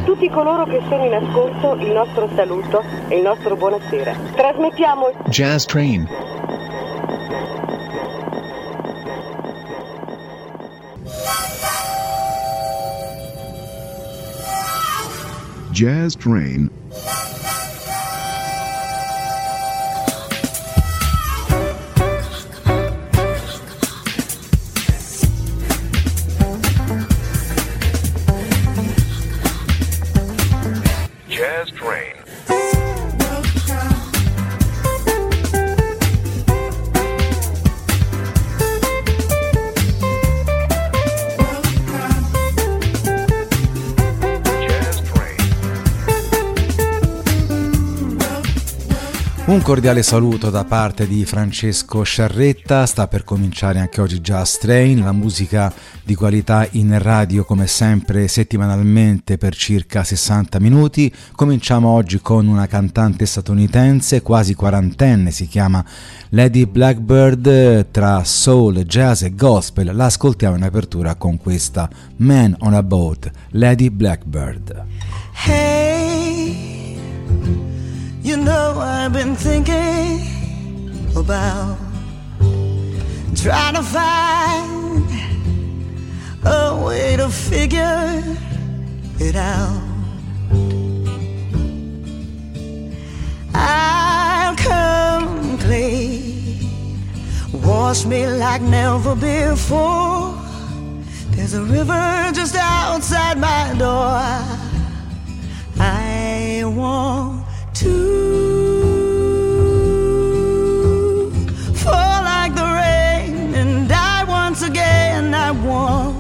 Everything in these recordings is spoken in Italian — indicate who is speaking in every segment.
Speaker 1: tutti coloro che sono in ascolto il nostro saluto e il nostro buonasera. Trasmettiamo
Speaker 2: Jazz Train. Jazz Train.
Speaker 3: Jazz Train.
Speaker 4: Un cordiale saluto da parte di Francesco Sciarretta. Sta per cominciare anche oggi Jazz Train, la musica di qualità in radio come sempre settimanalmente per circa 60 minuti. Cominciamo oggi con una cantante statunitense quasi quarantenne, si chiama Lady Blackbird, tra soul, jazz e gospel. La ascoltiamo in apertura con questa Man on a Boat, Lady Blackbird.
Speaker 5: Hey, you know I've been thinking about trying to find a way to figure it out. I'll come clean, wash me like never before. There's a river just outside my door. I want to fall like the rain and die once again. I want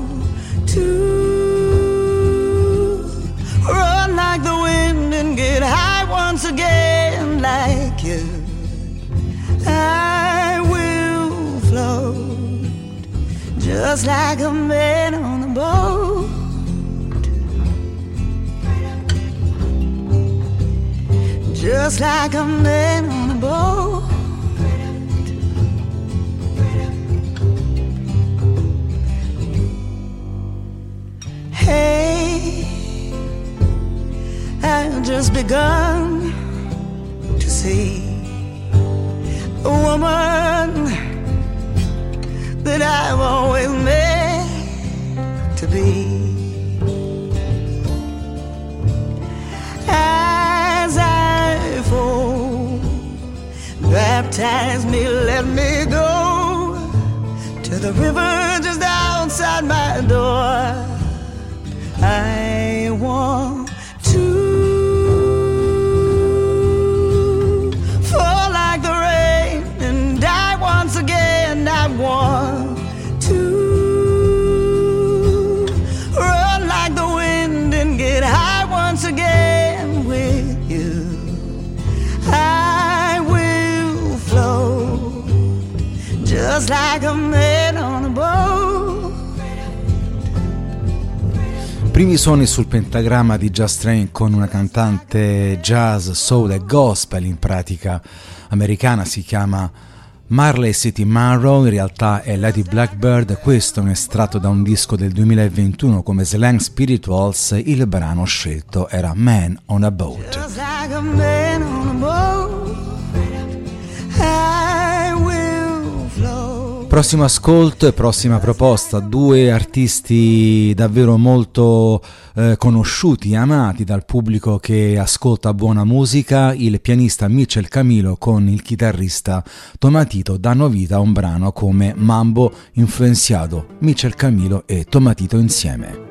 Speaker 5: to run like the wind and get high once again like you. I will float just like a man on a boat. Just like a man on a boat. Hey, I've just begun to see a woman that I've always meant to be. As I fall, baptize me, let me go to the river just outside my door. I want to fall like the rain and die once again. I want to run like the wind and get high once again with you. I will float just like a man on a boat.
Speaker 4: Primi suoni sul pentagramma di Jazz Train con una cantante jazz, soul e gospel in pratica americana, si chiama Marley City Monroe, in realtà è Lady Blackbird. Questo è un estratto da un disco del 2021 come Slang Spirituals. Il brano scelto era Man on a Boat.
Speaker 5: Just like a man on a boat, I will float.
Speaker 4: Prossimo ascolto e prossima proposta, due artisti davvero molto conosciuti e amati dal pubblico che ascolta buona musica. Il pianista Mitchell Camilo con il chitarrista Tomatito danno vita a un brano come Mambo influenziato, Mitchell Camilo e Tomatito insieme.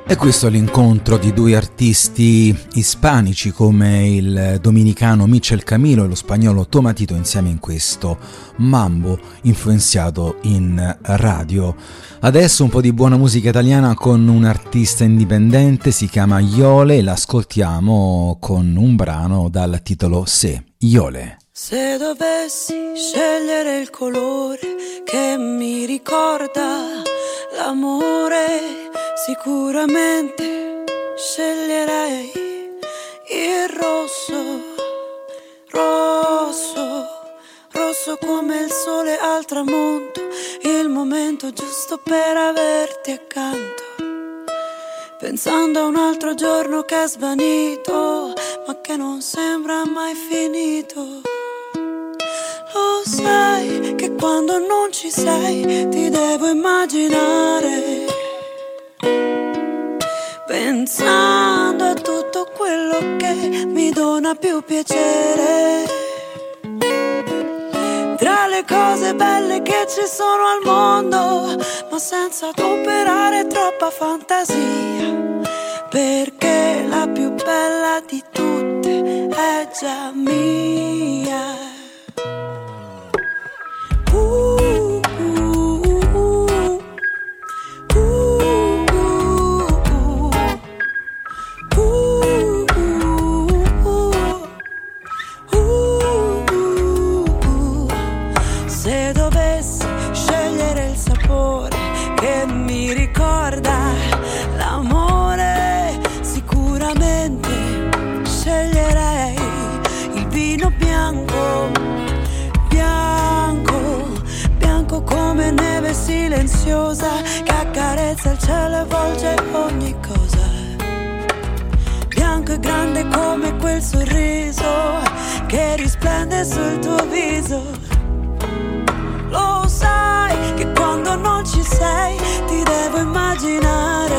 Speaker 4: E questo è l'incontro di due artisti ispanici come il dominicano Michel Camilo e lo spagnolo Tomatito insieme in questo mambo influenziato in radio. Adesso un po' di buona musica italiana con un artista indipendente, si chiama Iole e l'ascoltiamo con un brano dal titolo Se, Iole.
Speaker 5: Se dovessi scegliere il colore che mi ricorda l'amore, sicuramente sceglierei il rosso, rosso, rosso come il sole al tramonto, il momento giusto per averti accanto, pensando a un altro giorno che è svanito, ma che non sembra mai finito. Lo sai che quando non ci sei ti devo immaginare, pensando a tutto quello che mi dona più piacere. Tra le cose belle che ci sono al mondo, ma senza adoperare troppa fantasia, perché la più bella di tutte è già mia. Se dovessi scegliere il sapore che mi ricorda l'amore, sicuramente sceglierei il vino bianco, bianco, bianco come neve silenziosa che accarezza il cielo e avvolge ogni cosa. Bianco e grande come quel sorriso che risplende sul tuo viso. Lo sai che quando non ci sei ti devo immaginare,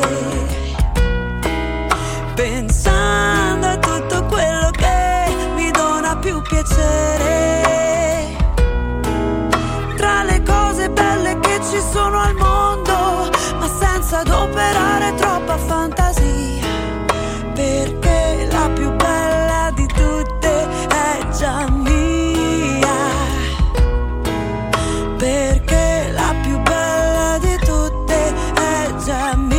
Speaker 5: pensando a tutto quello che mi dona più piacere. Tra le cose belle che ci sono al mondo, ma senza adoperare troppa fantasia, perché la più bella di tutte è già mia. Perché la più bella di tutte è già mia.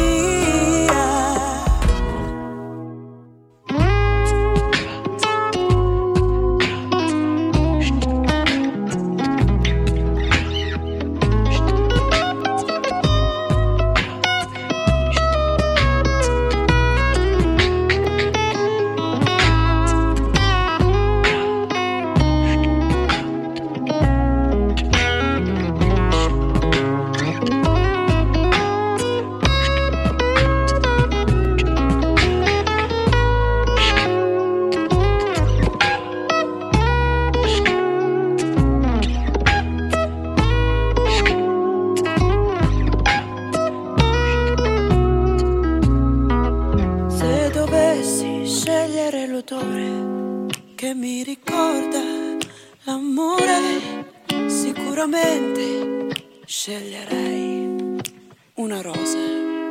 Speaker 5: Che mi ricorda l'amore, sicuramente sceglierei una rosa,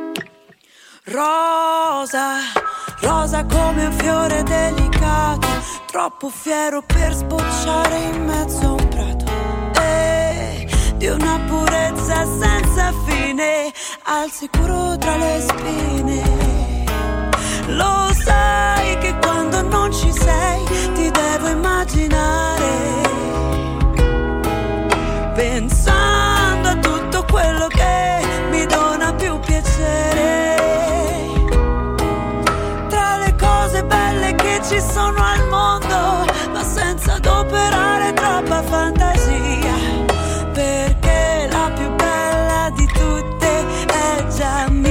Speaker 5: rosa, rosa come un fiore delicato, troppo fiero per sbocciare in mezzo a un prato, e di una purezza senza fine, al sicuro tra le spine. Lo sai che quando non ci sei ti devo immaginare, pensando a tutto quello che mi dona più piacere. Tra le cose belle che ci sono al mondo, ma senza adoperare troppa fantasia, perché la più bella di tutte è già mia.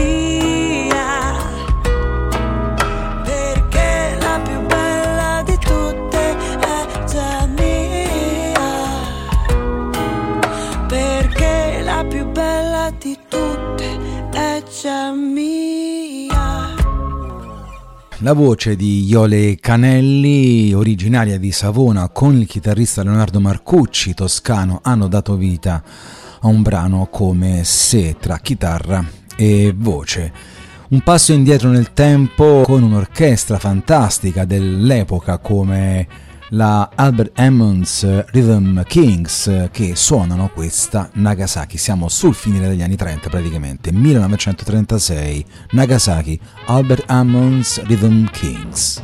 Speaker 5: Di tutte è già mia.
Speaker 4: La voce di Iole Canelli, originaria di Savona, con il chitarrista Leonardo Marcucci, toscano, hanno dato vita a un brano come Se tra chitarra e voce. Un passo indietro nel tempo con un'orchestra fantastica dell'epoca come la Albert Hammond's Rhythm Kings, che suonano questa Nagasaki. Siamo sul finire degli anni 30 praticamente, 1936, Nagasaki, Albert Hammond's Rhythm Kings.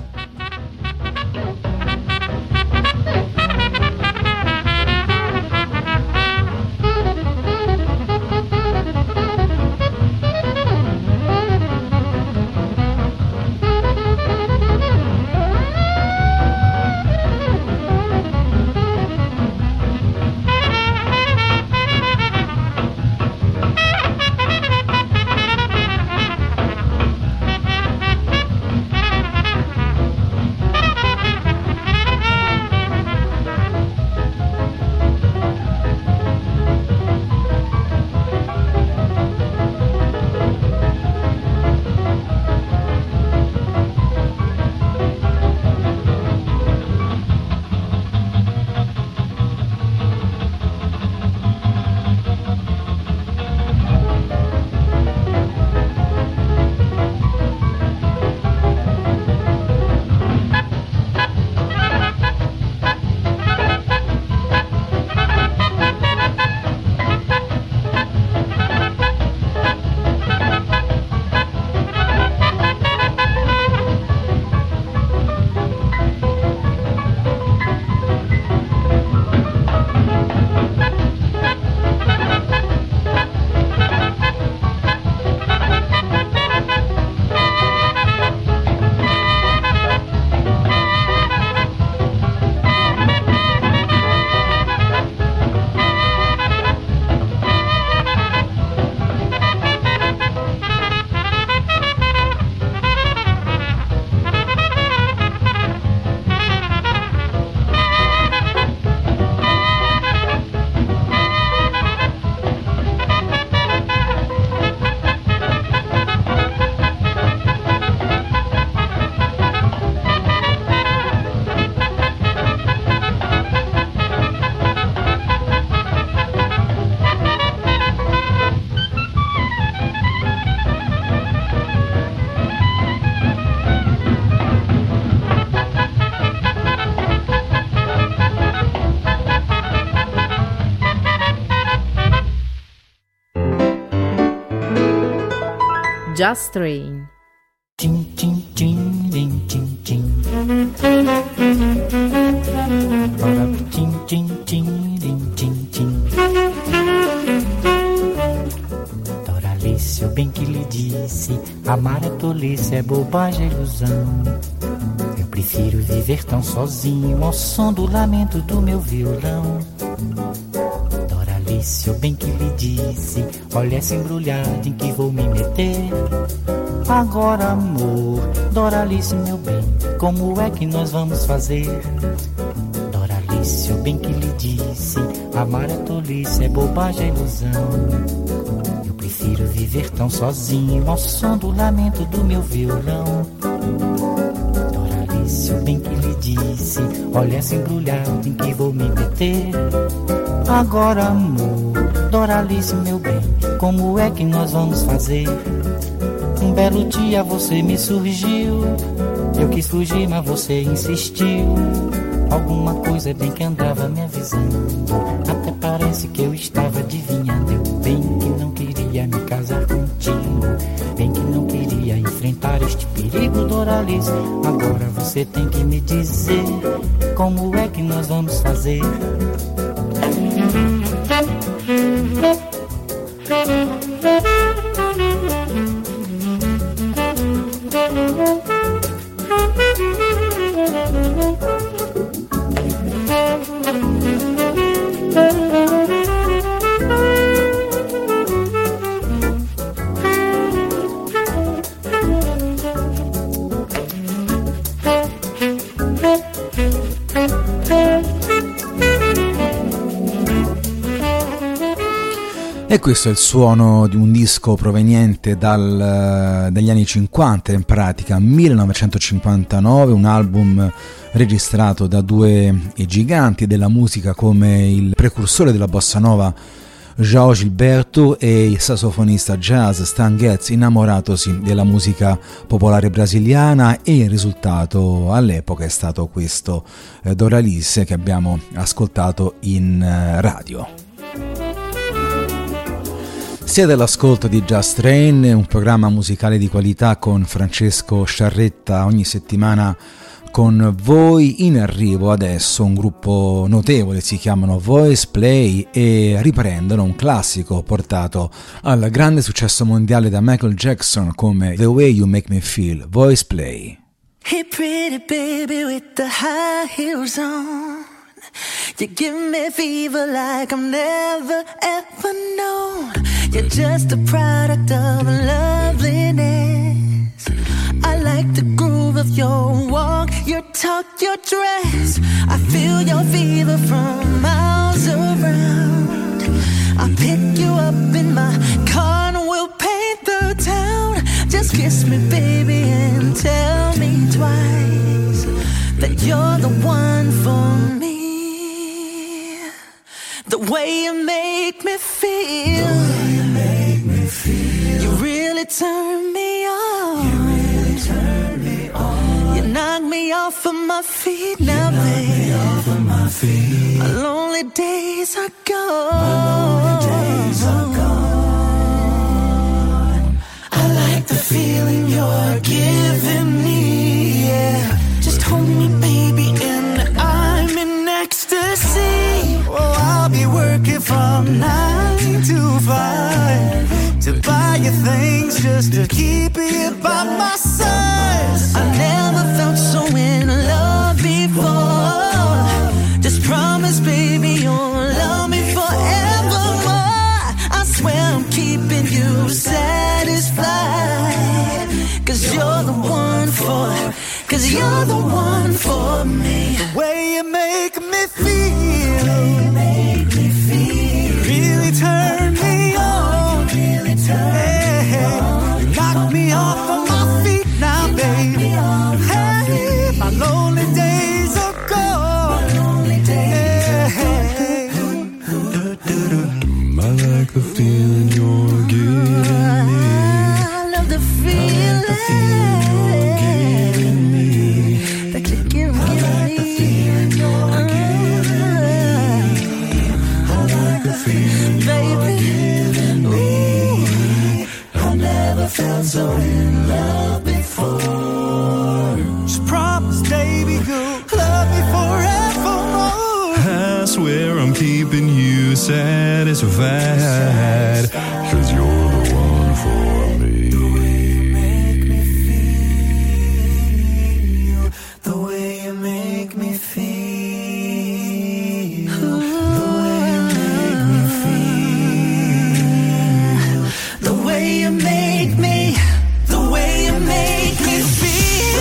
Speaker 2: Just Train.
Speaker 6: Doralice, eu bem que lhe disse, amar é tolice, é bobagem, é ilusão. Eu prefiro viver tão sozinho ao som do lamento do meu violão. Doralice, eu bem que lhe disse, olha essa embrulhada em que vou me meter. Agora, amor, Doralice, meu bem, como é que nós vamos fazer? Doralice, eu bem que lhe disse, amar é tolice, é bobagem, é ilusão. Eu prefiro viver tão sozinho ao som do lamento do meu violão. Doralice, eu bem que lhe disse, olha essa embrulhada em que vou me meter. Agora, amor, Doralice, meu bem, como é que nós vamos fazer? Um belo dia você me surgiu, eu quis fugir, mas você insistiu. Alguma coisa bem que andava me avisando, até parece que eu estava adivinhando. Eu bem que não queria me casar contigo, bem que não queria enfrentar este perigo, Doralice. Agora você tem que me dizer, como é que nós vamos fazer?
Speaker 4: E questo è il suono di un disco proveniente dagli anni 50, in pratica 1959, un album registrato da due giganti della musica come il precursore della bossa nova João Gilberto e il sassofonista jazz Stan Getz, innamoratosi della musica popolare brasiliana, e il risultato all'epoca è stato questo Doralice che abbiamo ascoltato in radio. Siete all'ascolto di Just Train, un programma musicale di qualità con Francesco Sciarretta ogni settimana con voi. In arrivo adesso un gruppo notevole, si chiamano Voice Play e riprendono un classico portato al grande successo mondiale da Michael Jackson come The Way You Make Me Feel. Voice Play.
Speaker 2: Hey pretty baby with the high heels on, you give me fever like I've never ever known. You're just a product of loveliness. I like the groove of your walk, your talk, your dress. I feel your fever from miles around. I'll pick you up in my car and we'll paint the town. Just kiss me, baby, and tell me twice that you're the one for me. The way you make me feel, the way you make me feel, you really turn me on. You really turn me on. You knock me off of my feet now, baby. My lonely days are gone. My lonely days are gone. I like the feeling you're giving me, yeah. Just hold me, baby, and I'm in ecstasy. Oh, I'll be working from 9 to 5 to buy you things just to keep you by my side. I never felt so in love before. Just promise, baby, you'll love me forevermore. I swear I'm keeping you satisfied. 'Cause you're the one for, 'cause you're the one for me. The way you make me feel, you really turn me on. You knock me off of my feet now, baby. Hey, my lonely days are gone. Hey,
Speaker 7: I like the feeling you're giving me.
Speaker 2: I love the feeling
Speaker 7: you're giving me.
Speaker 2: That you give me.
Speaker 7: I like the feeling you're giving me. I like the feeling you're giving me. I never felt so in love before.
Speaker 2: Just promise, baby, you'll love me forevermore.
Speaker 7: I swear I'm keeping you satisfied. 'Cause you're the one for me.
Speaker 2: The way you make me feel. The way you make me feel. The way you make me. The way you make me feel.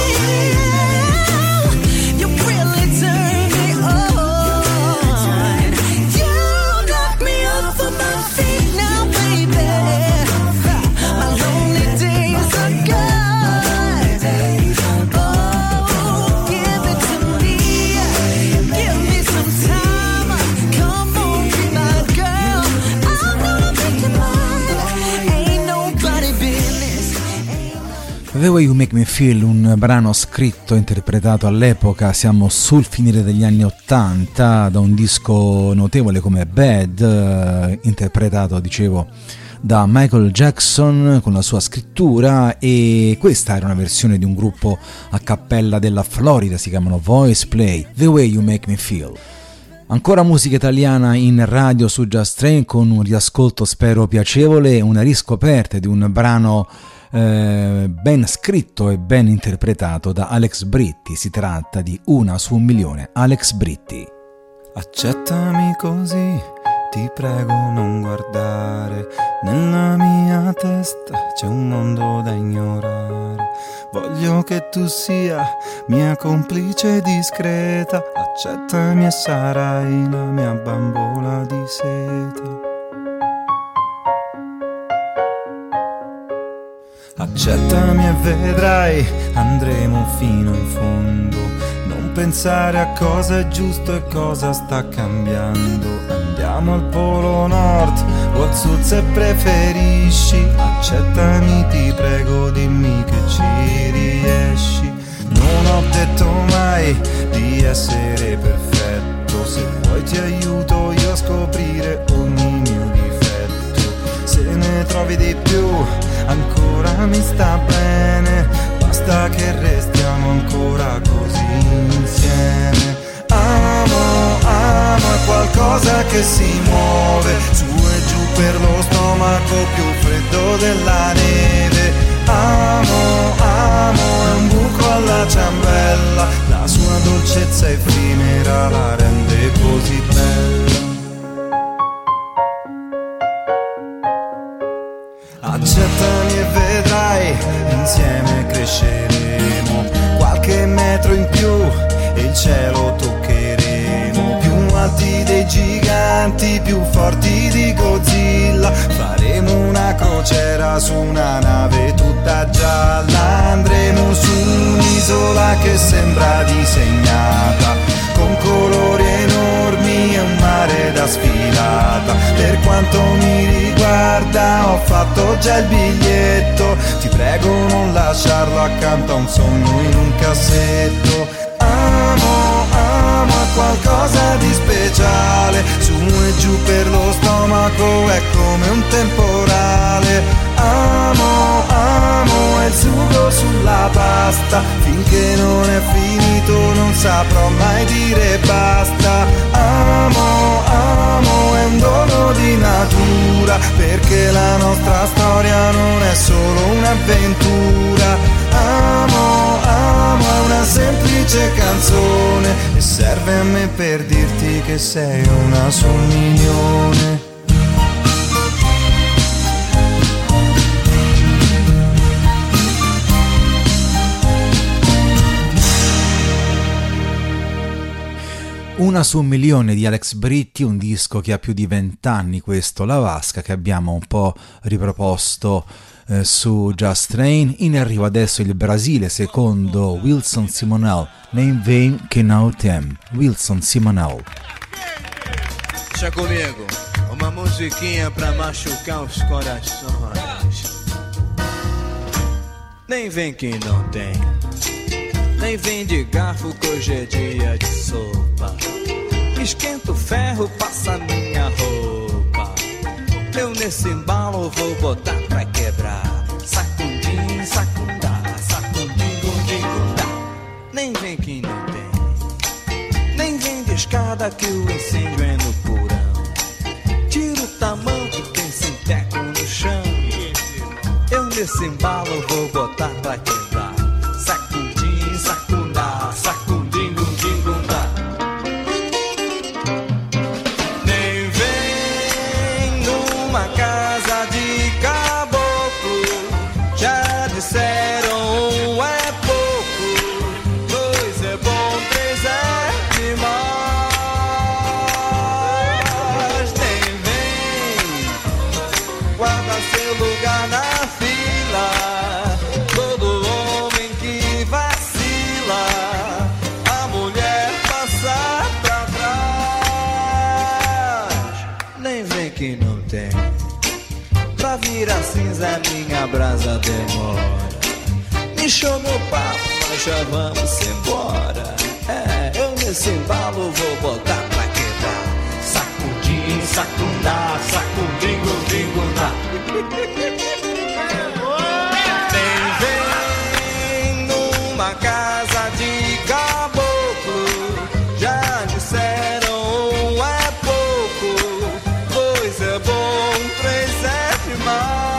Speaker 2: You really turn me on. You knock me off of my feet now, baby. My lonely days are gone. Oh, give it to me. Give me some time. Come on, be my girl. I'm gonna make you mine. Ain't nobody business.
Speaker 4: The Way You Make Me Feel, un brano scritto e interpretato all'epoca, siamo sul finire degli anni '80, da un disco notevole come Bad, interpretato, dicevo, da Michael Jackson con la sua scrittura, e questa era una versione di un gruppo a cappella della Florida, si chiamano Voice Play, The Way You Make Me Feel. Ancora musica italiana in radio su Just Train, con un riascolto spero piacevole, una riscoperta di un brano ben scritto e ben interpretato da Alex Britti. Si tratta di Una su un milione. Alex Britti.
Speaker 8: Accettami così, ti prego non guardare, nella mia testa c'è un mondo da ignorare. Voglio che tu sia mia complice discreta, accettami e sarai la mia bambola di seta. Accettami e vedrai, andremo fino in fondo. Non pensare a cosa è giusto e cosa sta cambiando. Andiamo Andiamo al Polo Nord o al Sud se preferisci. Accettami, ti prego, dimmi che ci riesci. Non ho detto mai di essere perfetto. Se vuoi ti aiuto io a scoprire ogni mio difetto. Se ne trovi di più ancora mi sta bene. Basta che restiamo ancora così insieme. Amo, amo è qualcosa che si muove su e giù per lo stomaco più freddo della neve. Amo, amo è un buco alla ciambella. La sua dolcezza effimera la rende così bella. Accettami e vedrai, insieme cresceremo. Qualche metro in più e il cielo toccheremo. Più alti dei giganti, più forti di Godzilla. Faremo una crociera su una nave tutta gialla. Andremo su un'isola che sembra disegnata con colori enormi e un mare da sfilata. Per quanto mi riguarda ho fatto già il biglietto. Ti prego non lasciarlo accanto a un sogno in un cassetto. Amo, amo è qualcosa di speciale. Su e giù per lo stomaco è come un temporale. Amo, amo è il sugo sulla pasta. Finché non è finito non saprò mai dire basta. Amo, amo è un dono di natura, perché la nostra storia non è solo un'avventura. Amo, amo è una semplice canzone e serve a me per dirti che sei una su un milione.
Speaker 4: Una su un milione di Alex Britti, un disco che ha più di 20 anni, questo La Vasca, che abbiamo un po' riproposto su Just Train. In arrivo adesso il Brasile, secondo Wilson Simonal, Nem Vem Que Não Tem. Wilson Simonal.
Speaker 9: Deixa comigo, uma musiquinha pra machucar os corações. Nem vem que não tem, nem vem de garfo que hoje é dia de sopa. Esquenta o ferro, passa minha roupa. Eu nesse embalo vou botar pra quebrar. Sacundim, sacundá, sacundim, gundim, gundá. Nem vem que não tem, nem vem de escada que o incêndio é no porão. Tira o tamanco, tem sinteco no chão. Eu nesse embalo vou botar pra quebrar. Sacundim, sacundá, sacundim, gundim, gundá. Nem vem numa casa de caboclo. Já disseram um é pouco, dois é bom, três é demais. Nem vem, guarda seu lugar na fila. Todo homem que vacila, a mulher passa pra trás. Nem vem que não tem, pra virar cinza minha brasa demora. Me show no papo, nós já vamos embora. É, eu nesse embalo vou botar pra quebrar. Sacudim, sacundá, sacudim, gundim, gundá. Nem vem numa casa de caboclo. Já disseram um é pouco, dois é bom, três é demais.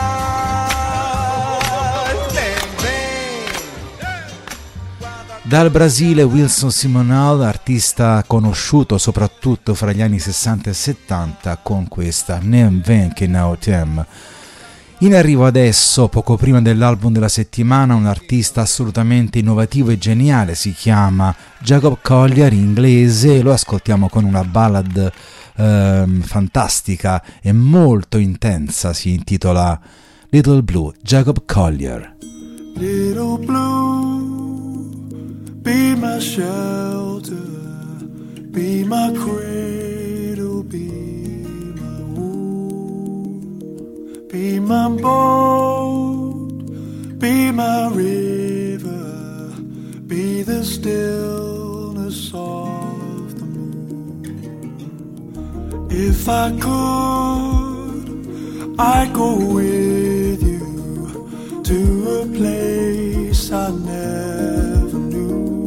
Speaker 4: Dal Brasile Wilson Simonal, artista conosciuto soprattutto fra gli anni 60 e 70 con questa Nem Vem Que Não Tem. In arrivo adesso, poco prima dell'album della settimana, un artista assolutamente innovativo e geniale, si chiama Jacob Collier, inglese, e lo ascoltiamo con una ballad fantastica e molto intensa, si intitola Little Blue. Jacob Collier.
Speaker 7: Little blue, be my shelter, be my cradle, be Be my boat, be my river, be the stillness of the moon. If I could, I'd go with you to a place I never knew.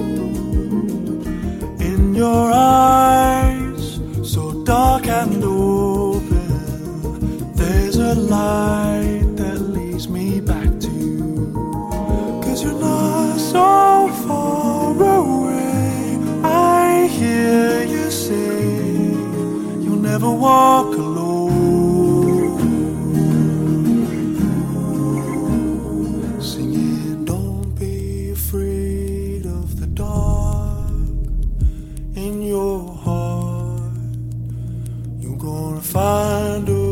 Speaker 7: In your eyes, so dark and open, there's a light that leads me back to you. 'Cause you're not so far away. I hear you say you'll never walk alone, singing don't be afraid of the dark. In your heart you're gonna find a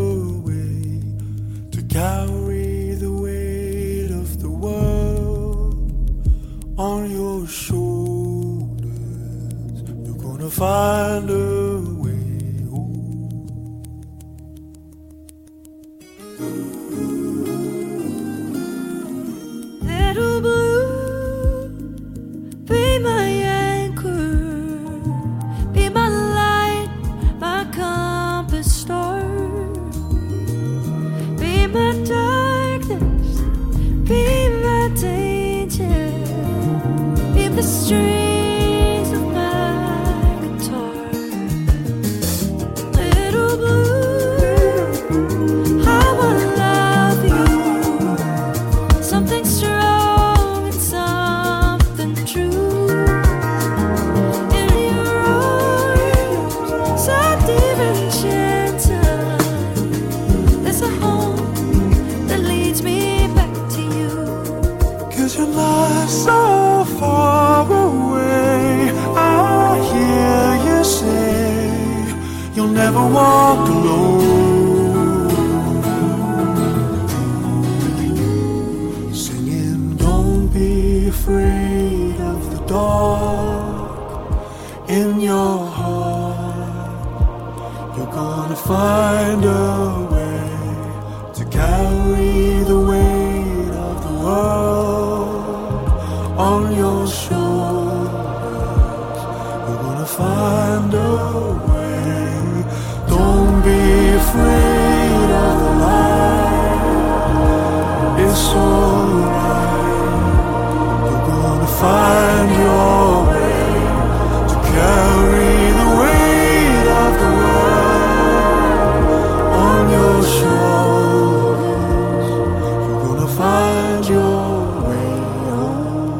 Speaker 7: carry the weight of the world on your shoulders. You're gonna find a way home.
Speaker 5: Little blue, be my anchor, be my light, my compass star. Be my darkness, be my danger, be the strings of my guitar. Little blue, how I love you. Something strong and something true. In your arms, so deep and gentle, there's a home that leads me back to you.
Speaker 7: 'Cause you're not so far away. I hear you say you'll never walk alone, singing don't be afraid of the dark. In your heart you're gonna find a way to carry the weight of the world on your shoulders. You're gonna find a way. Don't be afraid of the light. It's alright. You're gonna find your way to carry the weight of the world on your shoulders. You're gonna find your way home.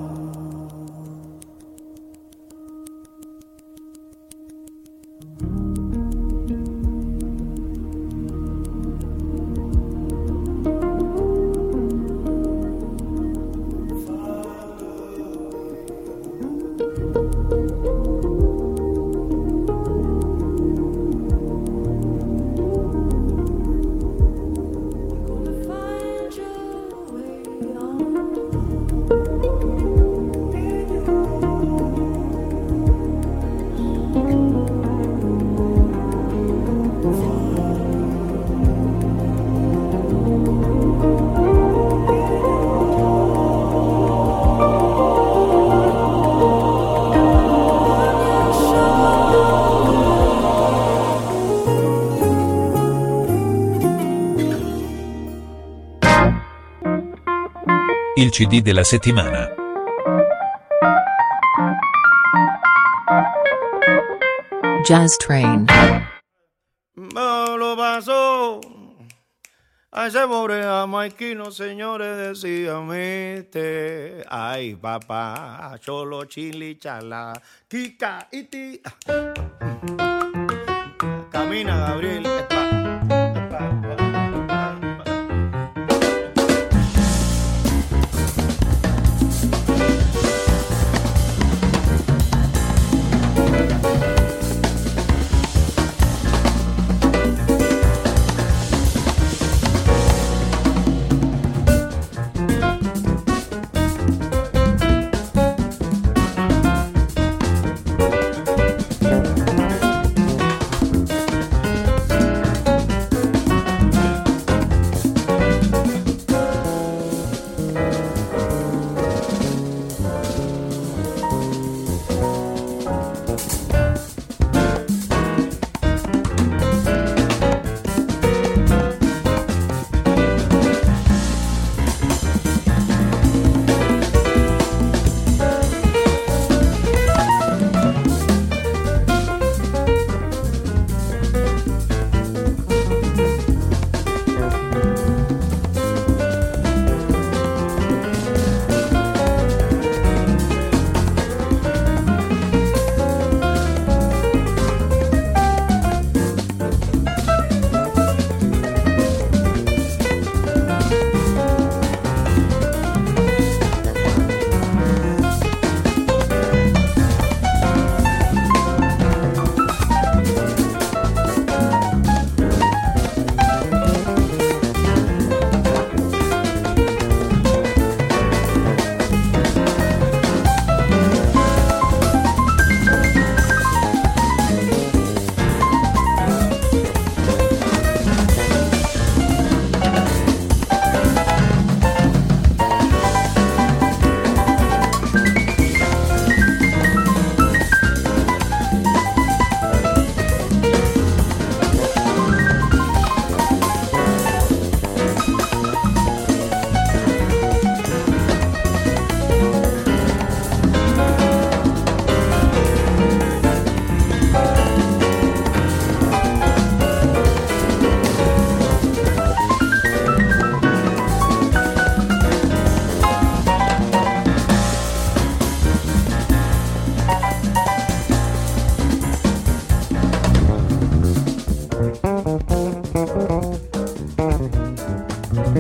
Speaker 5: Find your way home.
Speaker 10: Il CD della settimana.
Speaker 11: Jazz Train.
Speaker 12: Me lo pasó a ese pobre jamaiquino, señores, decía mete. Ay, papá, cholo, chili, chala, kika, iti. Camina, Gabriel.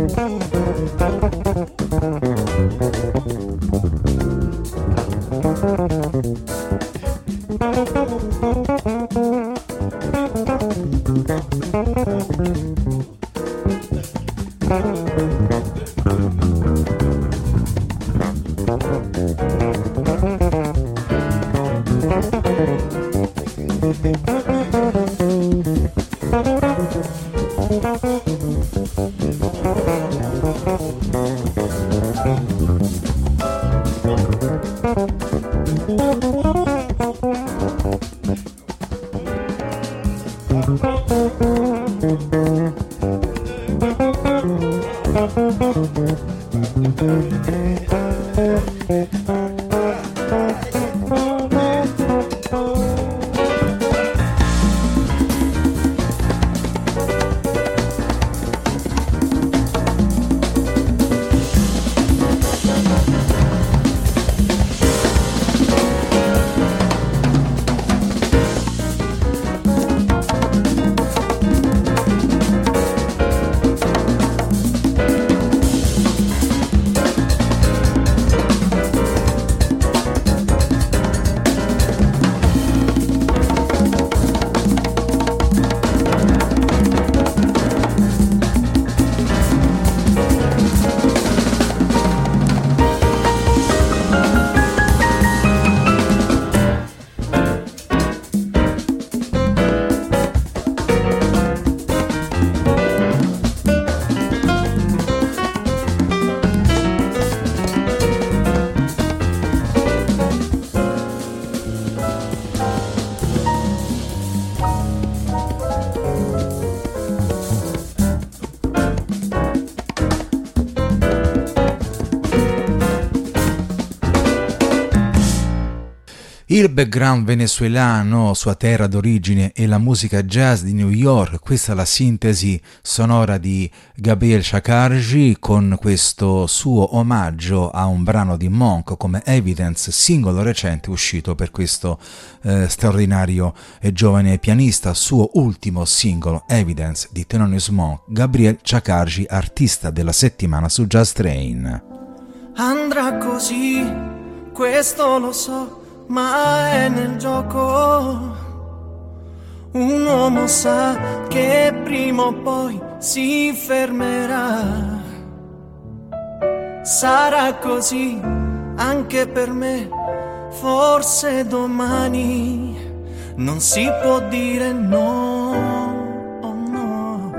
Speaker 4: Il background venezuelano, sua terra d'origine, e la musica jazz di New York. Questa è la sintesi sonora di Gabriel Chakarji con questo suo omaggio a un brano di Monk come Evidence, singolo recente uscito per questo straordinario e giovane pianista, suo ultimo singolo Evidence di Thelonious Monk. Gabriel Chakarji, artista della settimana su Jazz Train.
Speaker 10: Andrà così, questo lo so, ma è nel gioco. Un uomo sa che prima o poi si fermerà. Sarà così anche per me, forse domani non si può dire no, oh no.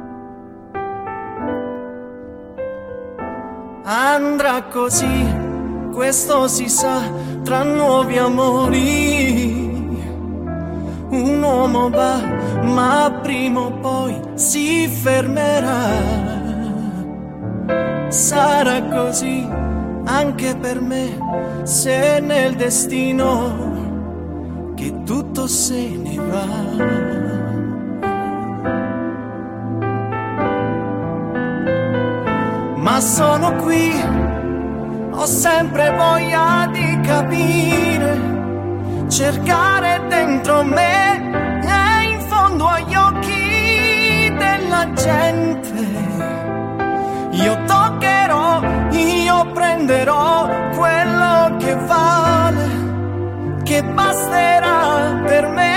Speaker 10: Andrà così, questo si sa, tra nuovi amori. Un uomo va, ma prima o poi si fermerà. Sarà così anche per me, se nel destino che tutto se ne va. Ma sono qui, ho sempre voglia di capire, cercare dentro me e in fondo agli occhi della gente. Io toccherò, io prenderò quello che vale, che basterà per me.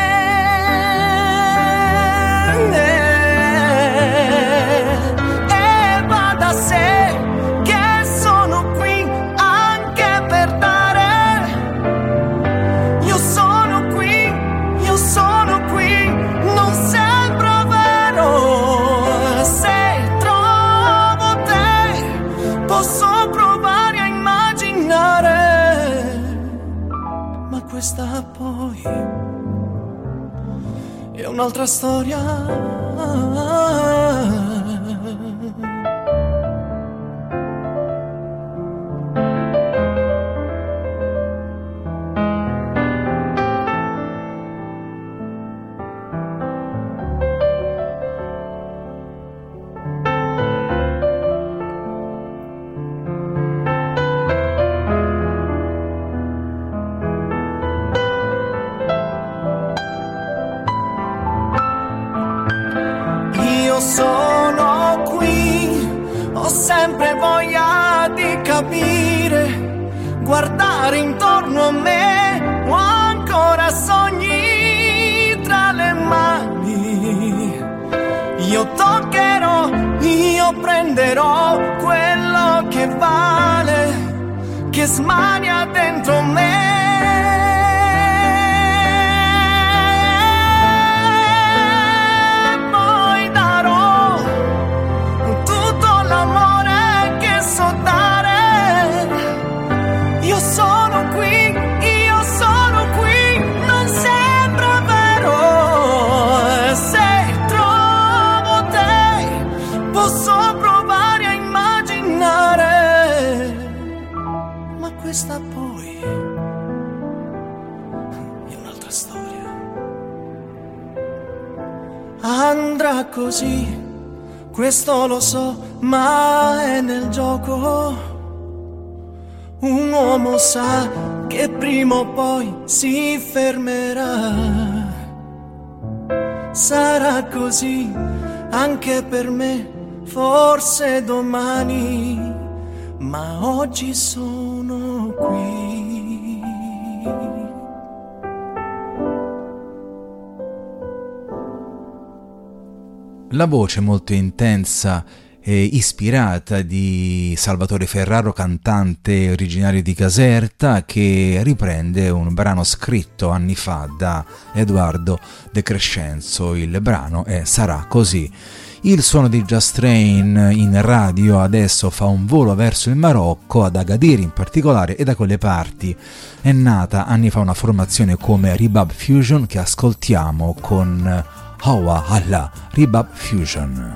Speaker 10: E va da sé che sono qui anche per dare. Io sono qui, non sembra vero. Se trovo te posso provare a immaginare, ma questa poi è un'altra storia. Io sono ho sempre voglia di capire, guardare intorno a me, ho ancora sogni tra le mani. Io toccherò, io prenderò quello che vale, che smania dentro me. Poi darò tutto l'amore che so dare. Io sono qui, non sembra vero. Se trovo te, posso provare a immaginare, ma questa poi è un'altra storia. Andrà così, questo lo so, ma è nel gioco. Un uomo sa che prima o poi si fermerà. Sarà così anche per me, forse domani, ma oggi sono qui.
Speaker 4: La voce molto intensa e ispirata di Salvatore Ferraro, cantante originario di Caserta, che riprende un brano scritto anni fa da Edoardo De Crescenzo. Il brano è Sarà così. Il suono di Jazz Train in radio adesso fa un volo verso il Marocco, ad Agadir in particolare, e da quelle parti è nata anni fa una formazione come Rebab Fusion, che ascoltiamo con Hawa Allah Rebab Fusion.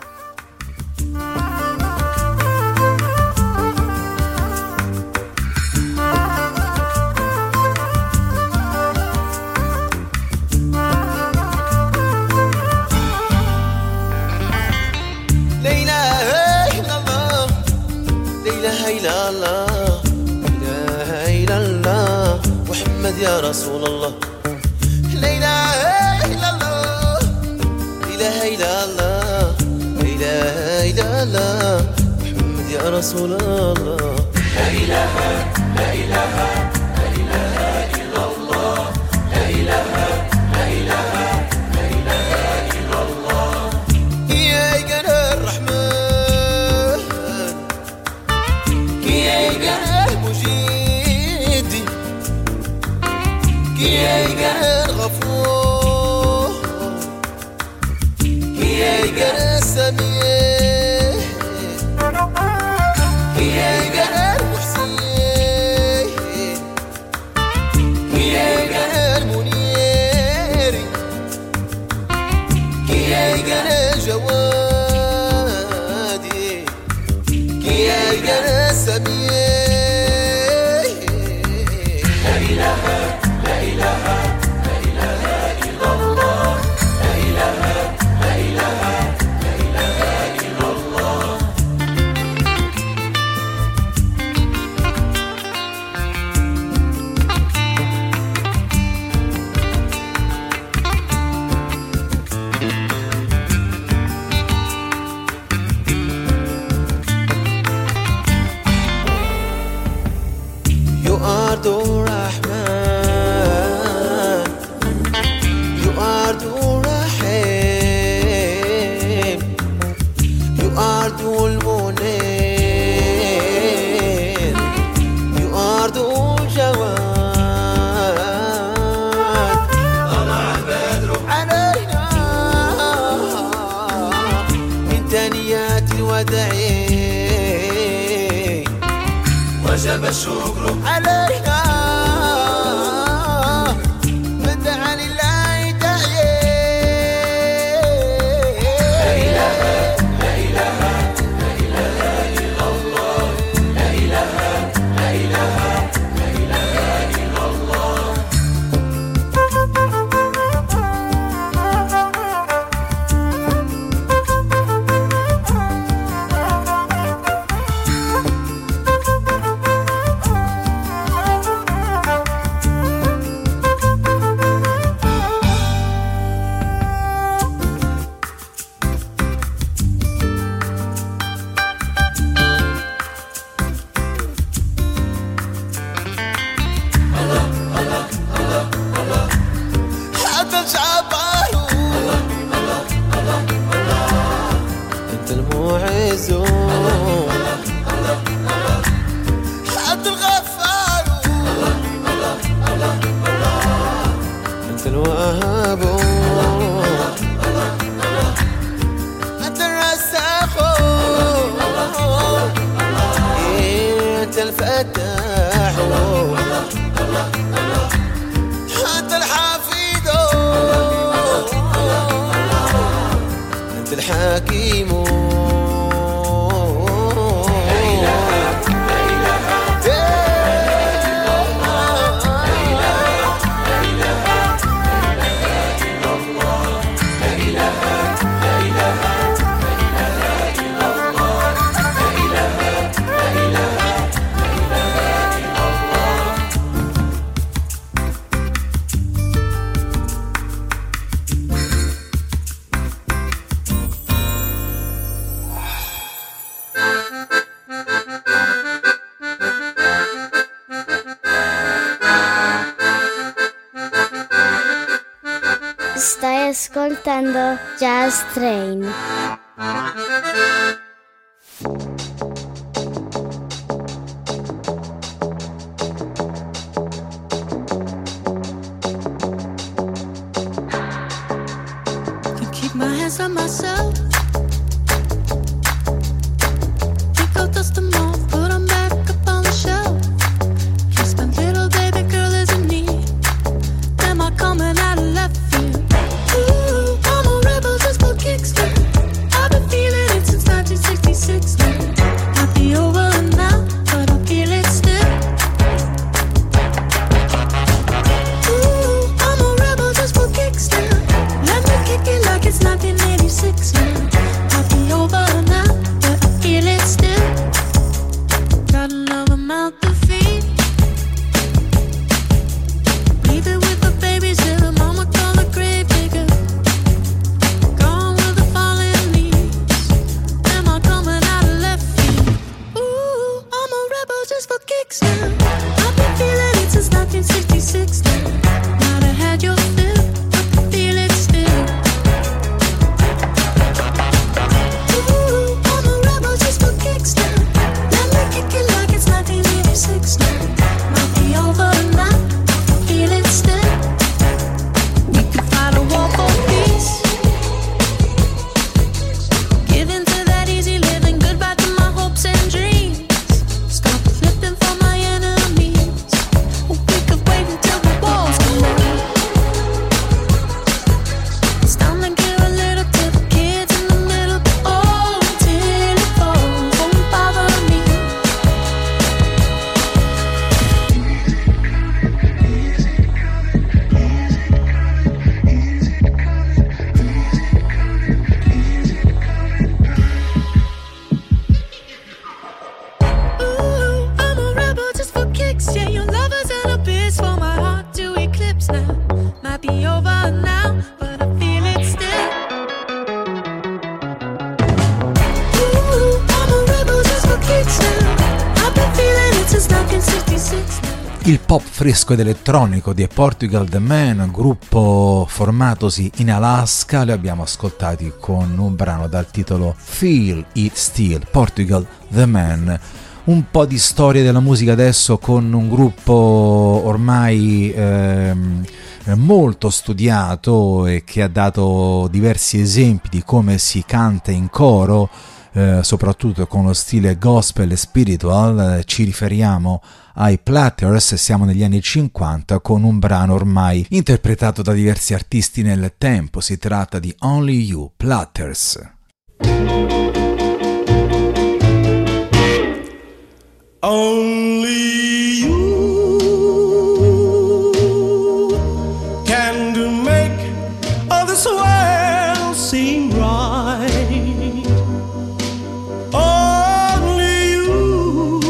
Speaker 13: يا رسول الله لا إله إلا الله لا إله إلا الله لا إله إلا الله محمد يا رسول الله لا إله لا إله لا إله إلا الله لا إله لا إله لا إله إلا الله يا جنى الرحمن يا جنى مجيدي يا جنى الغفور يا جنى السميع يا جنى المحسن يا جنى المنير يا جنى الجواد يا جنى السميع لا إله لا إله لا إله إلا الله لا إله لا إله لا إله إلا الله You are the Rahman, you are the Rahim, you are the Munir, you are the Jawad. طلع البدر علينا من ثنيات الوداع وجب الشكر علينا بدعا لله داعي لا إله لا إله لا إله إلا الله لا إله لا إله لا إله إلا الله الزون عبد الغفار انت الوهاب انت الرزاق انت الفتاح انت الحفيد انت الحكيم
Speaker 14: Stai ascoltando Jazz Train.
Speaker 2: Can keep my hands on myself. Pick out dust them off, put them back up on the shelf. Yes, my little baby girl is in need. Am I coming out of left field? Ooh, I'm a rebel just for kicks. I've been feeling it since 1966. Might be over now, but I feel it still. Ooh, I'm a rebel just for kicks. Let me kick it like it's 1986 now. Might be over now, but I feel it still. Got another mouth to feed. Leave it with the babies till the mama call the grave digger. Gone with the fallen leaves. Am I coming out of left field? Ooh, I'm a rebel just for kicks now. I've been feeling it since 1966 now. Might have had your fill, but I feel it still. Ooh, I'm a rebel just for kicks now. Let me kick it like it's 1986 now. Might be over now, feel it still. We could fight a war for peace. Give in to that easy living, goodbye to my hopes and dreams. Stop flipping for my enemies. We could wait until the walls come down. It's time to give a little to the kids in the middle. Oh, till it falls, won't bother me. Ooh, I'm a rebel just for kicks. Yeah, your love is an abyss for my heart to eclipse now. Might be over now, but I feel it still. Ooh, I'm a rebel just for kicks now. I've been feeling it since 1966 now.
Speaker 4: Il pop fresco ed elettronico di Portugal The Man, gruppo formatosi in Alaska, li abbiamo ascoltati con un brano dal titolo Feel It Still, Portugal The Man. Un po' di storia della musica adesso con un gruppo ormai molto studiato e che ha dato diversi esempi di come si canta in coro, soprattutto con lo stile gospel e spiritual. Ci riferiamo ai Platters, siamo negli anni 50 con un brano ormai interpretato da diversi artisti nel tempo. Si tratta di Only You, Platters.
Speaker 10: Only you can make all this world seem right. Only you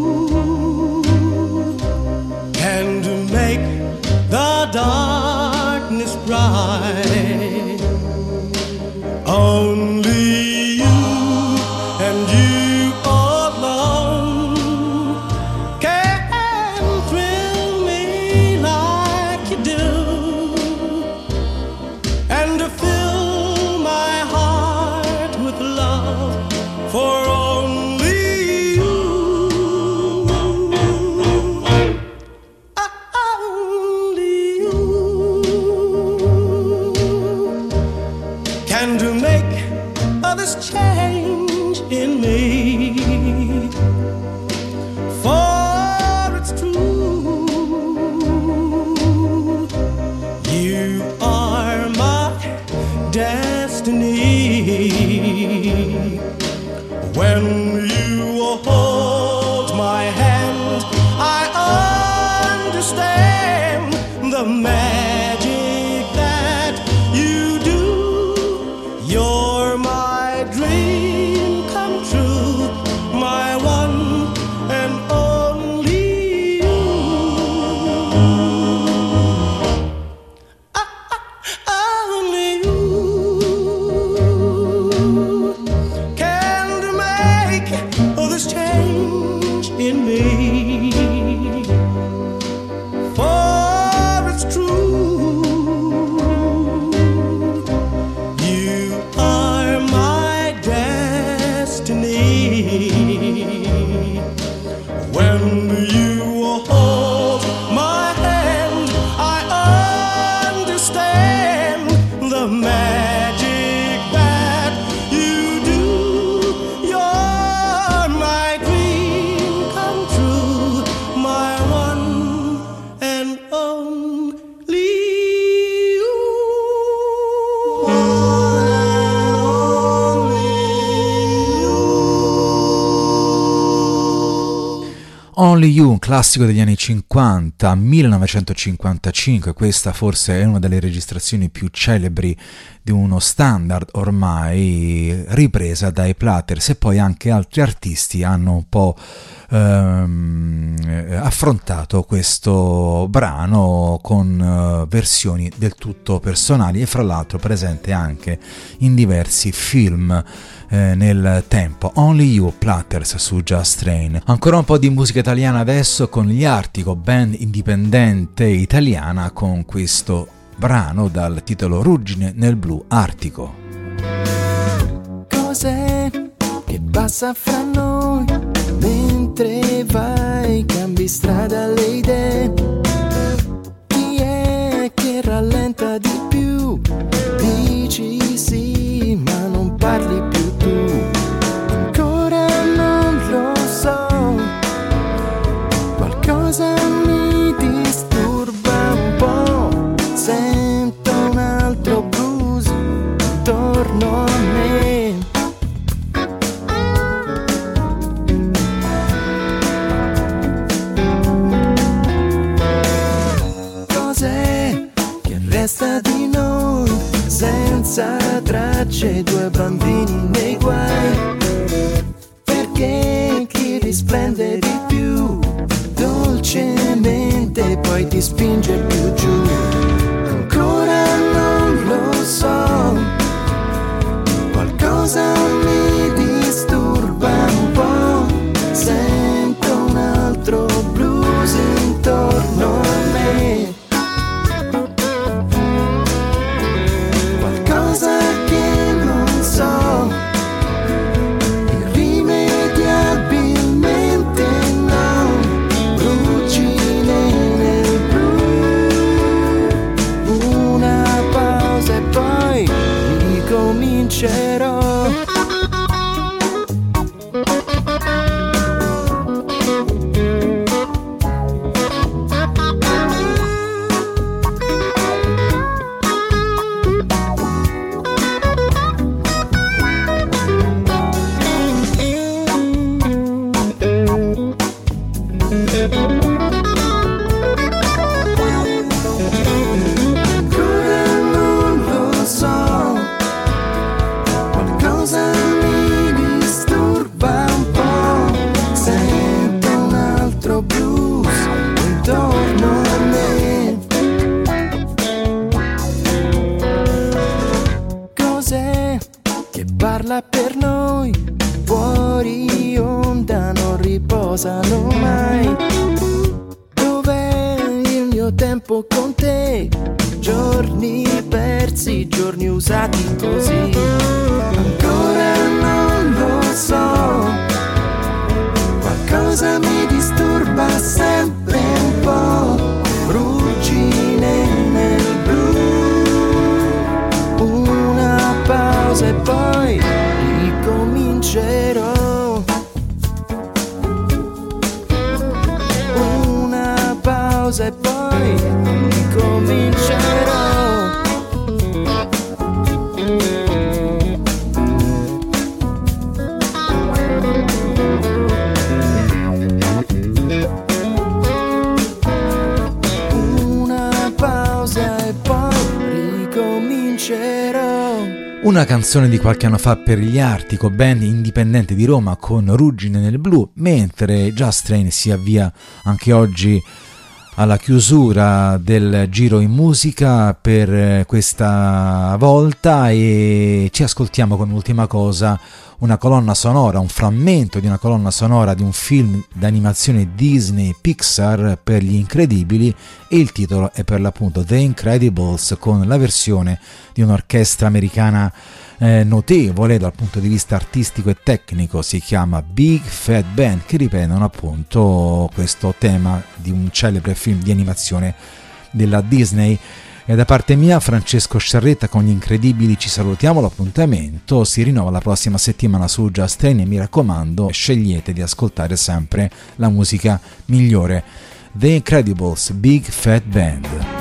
Speaker 10: can make the darkness bright. Only me. For it's true, you are my destiny. When you hold my hand, I understand the magic that you do. You're my dream come true, my one and only you. Only you can make this change in me. For it's true, you are my destiny. When you hold my hand, I understand the magic that you do. You're my dream come true, my one and only you.
Speaker 4: Only You, un classico degli anni 50, 1955, questa forse è una delle registrazioni più celebri di uno standard ormai, ripresa dai Platters, e poi anche altri artisti hanno un po' affrontato questo brano con versioni del tutto personali, e fra l'altro presente anche in diversi film nel tempo. Only You, Platters su Just Train. Ancora un po' di musica italiana adesso con gli Artico, band indipendente italiana, con questo brano dal titolo Ruggine nel blu, Artico.
Speaker 15: Cos'è che passa fra noi mentre vai, cambi strada le idee? Chi è che rallenta di più? Dici sì, ma non parli più tu. Ancora non lo so, qualcosa mi disturba un po'. Sento un altro blues intorno a me. Cos'è che resta di noi senza tracce, due bambini nei guai? Perché chi risplende di più dolcemente poi ti spinge più giù? Ancora non lo so, qualcosa mi disturba un po'. Sento un altro blues intorno a me. Qualcosa che non so, irrimediabilmente no. Ruggine nel blu, una pausa e poi ricomincerò. Ancora non lo so, qualcosa mi disturba un po'. Sento un altro blues intorno a me. Cos'è che parla per noi? Fuori onda non riposano mai. Dov'è il mio tempo con te? Giorni persi, giorni usati così. Ancora non lo so, qualcosa mi disturba sempre un po'. Ruggine nel blu, una pausa e poi ricomincerò.
Speaker 4: Una canzone di qualche anno fa per gli Artico, band indipendente di Roma con Ruggine nel blu, mentre Just Train si avvia anche oggi alla chiusura del giro in musica per questa volta e ci ascoltiamo come ultima cosa una colonna sonora, un frammento di una colonna sonora di un film d'animazione Disney Pixar per gli incredibili, e il titolo è per l'appunto The Incredibles, con la versione di un'orchestra americana notevole dal punto di vista artistico e tecnico, si chiama Big Fat Band, che ripetono appunto questo tema di un celebre film di animazione della Disney. E da parte mia, Francesco Sciarretta, con gli incredibili ci salutiamo, l'appuntamento si rinnova la prossima settimana su Just Train e mi raccomando, scegliete di ascoltare sempre la musica migliore. The Incredibles, Big Fat Band.